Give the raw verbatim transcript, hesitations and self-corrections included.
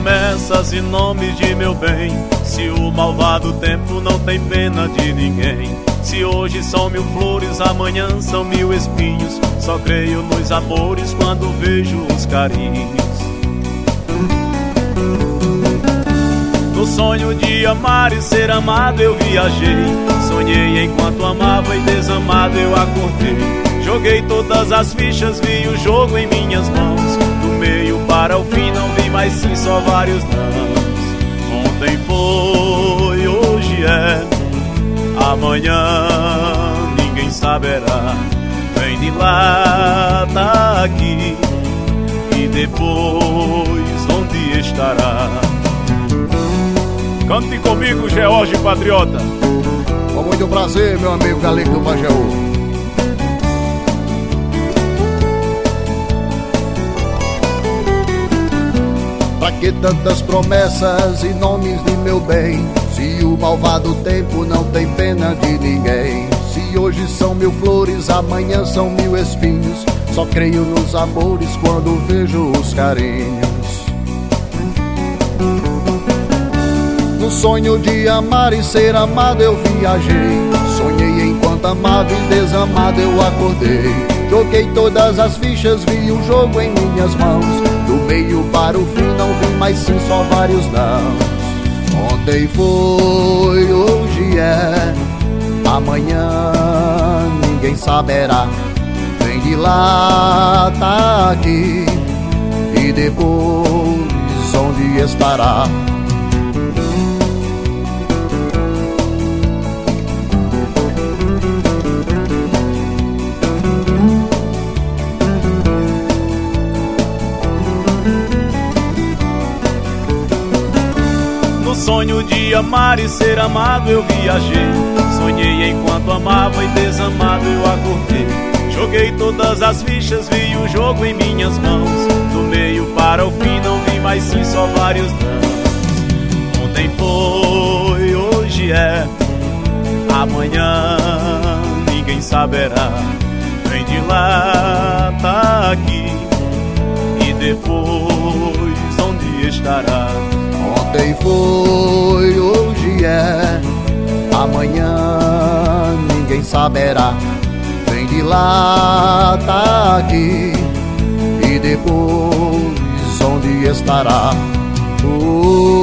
promessas e nomes de meu bem. Se o malvado tempo não tem pena de ninguém. Se hoje são mil flores, amanhã são mil espinhos. Só creio nos amores quando vejo os carinhos. No sonho de amar e ser amado eu viajei. Sonhei enquanto amava e desamado eu acordei. Joguei todas as fichas, vi o jogo em minhas mãos. Do meio para o fim não vi mais sim, só vários nãos. Ontem foi, hoje é, amanhã ninguém saberá. Vem de lá, tá aqui, e depois onde estará? Cante comigo, George Patriota. Com muito prazer, meu amigo Galego do Pajeú. Pra que tantas promessas e nomes de meu bem? Se o malvado tempo não tem pena de ninguém. Se hoje são mil flores, amanhã são mil espinhos. Só creio nos amores quando vejo os carinhos. No sonho de amar e ser amado eu viajei. Sonhei enquanto amado e desamado eu acordei. Joguei todas as fichas, vi o jogo em minhas mãos. Do meio para o fim não vi mais sim, só vários nãos. Ontem foi, hoje é, amanhã ninguém saberá. Vem de lá, tá aqui, e depois onde estará? No sonho de amar e ser amado eu viajei. Sonhei enquanto amava e desamado eu acordei. Joguei todas as fichas, vi o jogo em minhas mãos. Do meio para o fim não vi mais sim, só vários nãos. Ontem foi, hoje é, amanhã ninguém saberá. Vem de lá, tá aqui, e depois onde estará? Ontem foi, hoje é, amanhã ninguém saberá. Vem de lá, tá aqui, e depois onde estará? Oh,